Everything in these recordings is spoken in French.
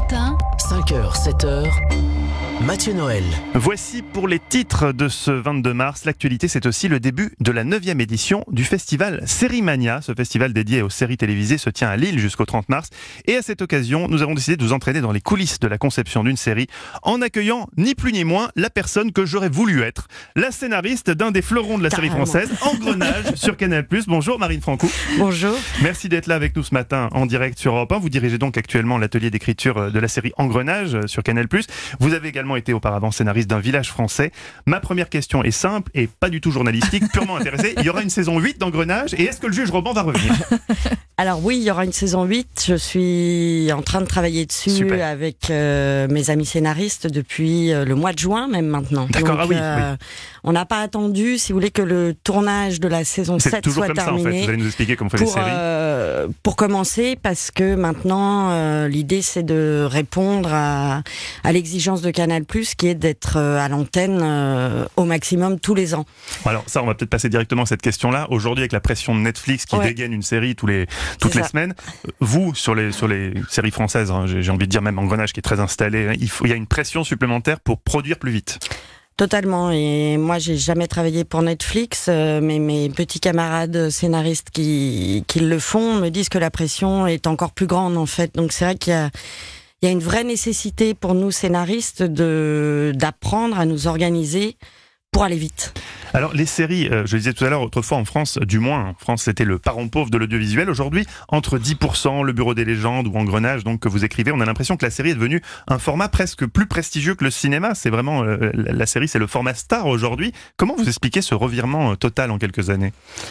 matin, 5h, 7h, Mathieu Noël. Voici pour les titres de ce 22 mars. L'actualité, c'est aussi le début de la 9e édition du festival Sérimania. Ce festival dédié aux séries télévisées se tient à Lille jusqu'au 30 mars. Et à cette occasion, nous avons décidé de vous entraîner dans les coulisses de la conception d'une série en accueillant ni plus ni moins la personne que j'aurais voulu être. La scénariste d'un des fleurons de la série française, Engrenage, sur Canal+. Bonjour Marine Francoux. Bonjour. Merci d'être là avec nous ce matin en direct sur Europe 1. Vous dirigez donc actuellement l'atelier d'écriture de la série Engrenage sur Canal+. Vous avez également été auparavant scénariste d'un village français. Ma première question est simple et pas du tout journalistique, purement intéressée. Il y aura une saison 8 d'Engrenage et est-ce que le juge Roban va revenir ? Alors oui, il y aura une saison 8. Je suis en train de travailler dessus. Super. Avec mes amis scénaristes depuis le mois de juin même maintenant. D'accord, donc, oui. On n'a pas attendu, si vous voulez, que le tournage de la saison 7 soit terminé. C'est toujours comme ça en fait. Vous allez nous expliquer comment on fait les séries. Pour commencer, parce que maintenant, l'idée c'est de répondre à l'exigence de Canal+, qui est d'être à l'antenne au maximum tous les ans. Alors ça, on va peut-être passer directement à cette question-là. Aujourd'hui, avec la pression de Netflix qui dégaine une série toutes les semaines, vous, sur les séries françaises, hein, j'ai envie de dire même Engrenage qui est très installé, il y a une pression supplémentaire pour produire plus vite. Totalement, et moi j'ai jamais travaillé pour Netflix, mais mes petits camarades scénaristes qui le font me disent que la pression est encore plus grande en fait. Donc c'est vrai qu'il y a une vraie nécessité pour nous scénaristes d'apprendre à nous organiser pour aller vite. Alors les séries, je le disais tout à l'heure, autrefois en France, du moins en France c'était le parent pauvre de l'audiovisuel. Aujourd'hui, entre 10%, Le Bureau des légendes ou Engrenage, donc que vous écrivez, on a l'impression que la série est devenue un format presque plus prestigieux que le cinéma. C'est vraiment la série, c'est le format star aujourd'hui. Comment vous expliquez ce revirement total en quelques années ?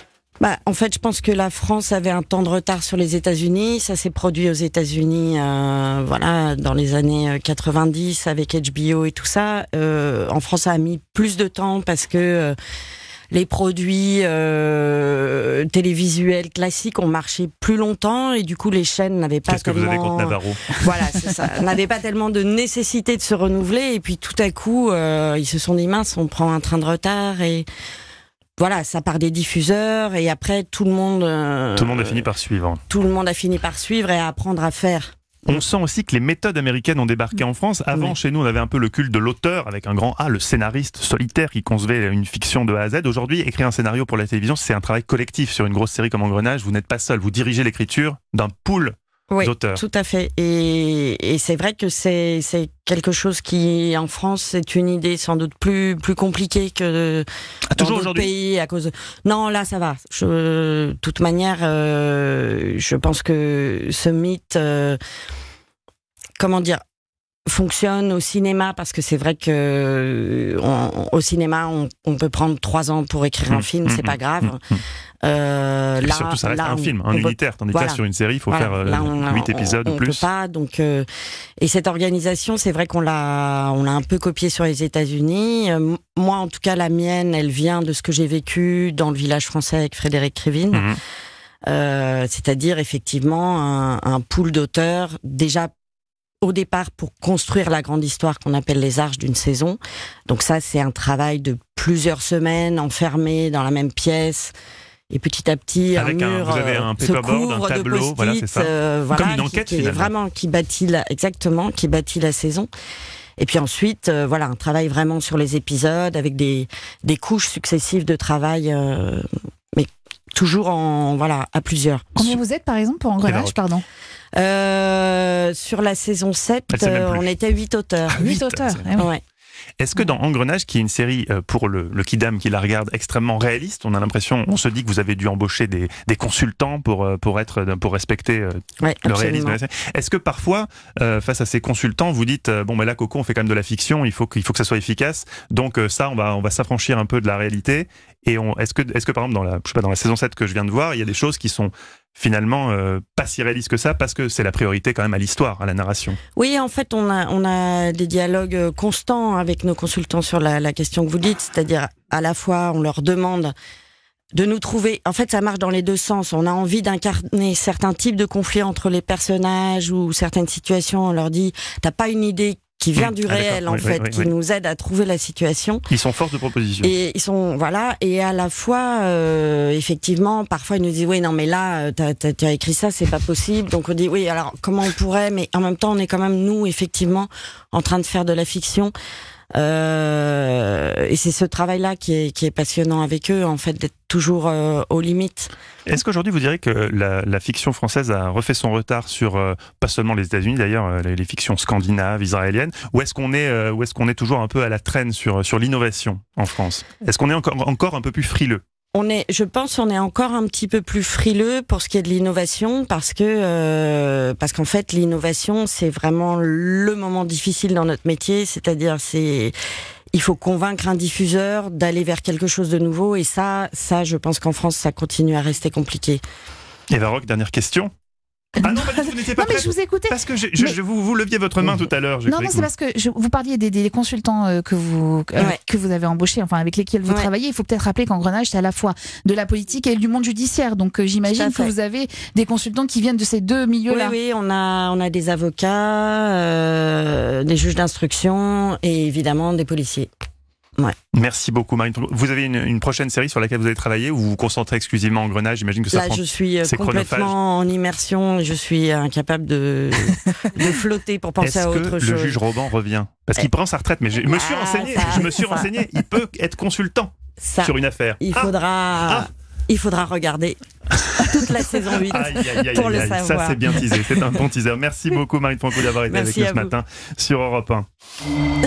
En fait, je pense que la France avait un temps de retard sur les États-Unis. Ça s'est produit aux États-Unis, dans les années 90 avec HBO et tout ça. En France, ça a mis plus de temps parce que les produits télévisuels classiques ont marché plus longtemps et du coup, les chaînes n'avaient pas tellement... Qu'est-ce que vous avez contre Navarro ? Voilà, c'est ça. N'avaient pas tellement de nécessité de se renouveler et puis tout à coup, ils se sont dit mince, on prend un train de retard et voilà, ça part des diffuseurs et après tout le monde a fini par suivre. Tout le monde a fini par suivre et à apprendre à faire. On sent aussi que les méthodes américaines ont débarqué en France. Avant, chez nous, on avait un peu le culte de l'auteur avec un grand A, le scénariste solitaire qui concevait une fiction de A à Z. Aujourd'hui, écrire un scénario pour la télévision, c'est un travail collectif. Sur une grosse série comme Engrenage, vous n'êtes pas seul. Vous dirigez l'écriture d'un pool d'auteurs. Oui, tout à fait. Et c'est vrai que c'est quelque chose qui, en France, c'est une idée sans doute plus compliquée que dans d'autres pays à cause de... Non, là, ça va. De toute manière, je pense que ce mythe, fonctionne au cinéma parce que c'est vrai que au cinéma, on peut prendre 3 ans pour écrire un film, c'est pas grave. Et surtout, ça reste un film, un unitaire. Tandis que là, sur une série, il faut faire 8 épisodes ou plus. On peut pas, donc, et cette organisation, c'est vrai qu'on l'a un peu copiée sur les États-Unis. Moi, en tout cas, la mienne, elle vient de ce que j'ai vécu dans le village français avec Frédéric Krivine. C'est-à-dire, effectivement, un pool d'auteurs, déjà, au départ, pour construire la grande histoire qu'on appelle les arches d'une saison. Donc ça, c'est un travail de plusieurs semaines, enfermé dans la même pièce. Et petit à petit, avec un mur vous avez un paperboard, un tableau, voilà, c'est ça. Comme une enquête finalement. Qui bâtit la saison. Et puis ensuite, un travail vraiment sur les épisodes avec des couches successives de travail, mais toujours à plusieurs. Combien vous êtes par exemple pour Engrenage, pardon ? Sur la saison 7, on était 8 auteurs. 8 auteurs, ouais. Est-ce que dans Engrenage, qui est une série pour le kidam qui la regarde extrêmement réaliste, on se dit que vous avez dû embaucher des consultants pour respecter le réalisme de la série. Est-ce que parfois, face à ces consultants, vous dites là Coco, on fait quand même de la fiction, il faut que ça soit efficace, donc ça on va s'affranchir un peu de la réalité. Et est-ce que par exemple dans la saison 7 que je viens de voir, il y a des choses qui sont finalement pas si réaliste que ça parce que c'est la priorité quand même à l'histoire, à la narration. Oui, en fait, on a des dialogues constants avec nos consultants sur la question que vous dites, c'est-à-dire à la fois on leur demande de nous trouver, en fait ça marche dans les deux sens, on a envie d'incarner certains types de conflits entre les personnages ou certaines situations, on leur dit t'as pas une idée qui vient du réel, en fait, qui oui. nous aide à trouver la situation. Ils sont force de proposition. Et ils sont, voilà, et à la fois, effectivement, parfois ils nous disent, oui, non, mais là, t'as écrit ça, c'est pas possible. Donc on dit, oui, alors comment on pourrait, mais en même temps, on est quand même, nous, effectivement, en train de faire de la fiction. Et c'est ce travail-là qui est passionnant avec eux, en fait, d'être toujours aux limites. Est-ce qu'aujourd'hui vous direz que la fiction française a refait son retard sur pas seulement les États-Unis d'ailleurs, les fictions scandinaves, israéliennes, ou est-ce qu'on est toujours un peu à la traîne sur l'innovation en France? Est-ce qu'on est encore un peu plus frileux? Je pense qu'on est encore un petit peu plus frileux pour ce qui est de l'innovation parce qu'en fait l'innovation c'est vraiment le moment difficile dans notre métier, c'est-à-dire il faut convaincre un diffuseur d'aller vers quelque chose de nouveau et ça je pense qu'en France ça continue à rester compliqué. Eva Rock, dernière question. Ah non, vous n'étiez pas prête. Mais je vous écoutais. Parce que vous leviez votre main tout à l'heure. Non, c'est parce que vous parliez des consultants que vous avez embauchés, enfin avec lesquels vous travaillez. Il faut peut-être rappeler qu'Engrenage, c'est à la fois de la politique et du monde judiciaire. Donc j'imagine que vous avez des consultants qui viennent de ces deux milieux-là. Oui, on a des avocats, des juges d'instruction et évidemment des policiers. Ouais. Merci beaucoup Marine. Vous avez une prochaine série sur laquelle vous allez travailler ou vous vous concentrez exclusivement en Engrenage? J'imagine que ça Là, prend... je suis complètement en immersion. Je suis incapable de flotter pour penser à autre chose. Est-ce que le juge Roban revient? Parce qu'il prend sa retraite, mais je me suis renseigné. Il peut être consultant sur une affaire. Il faudra regarder toute la saison 8 pour le savoir. Ça, c'est bien teasé. C'est un bon teaser. Merci beaucoup Marine Franco d'avoir été avec nous ce matin sur Europe 1.